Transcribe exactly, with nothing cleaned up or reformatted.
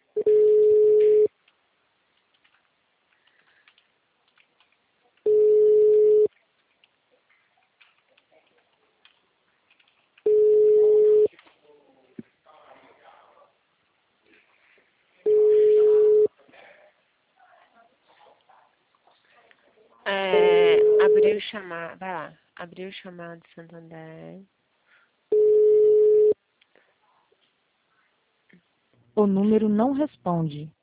É, abriu chamada. Vai lá. Abriu chamada de Santander. O número não responde.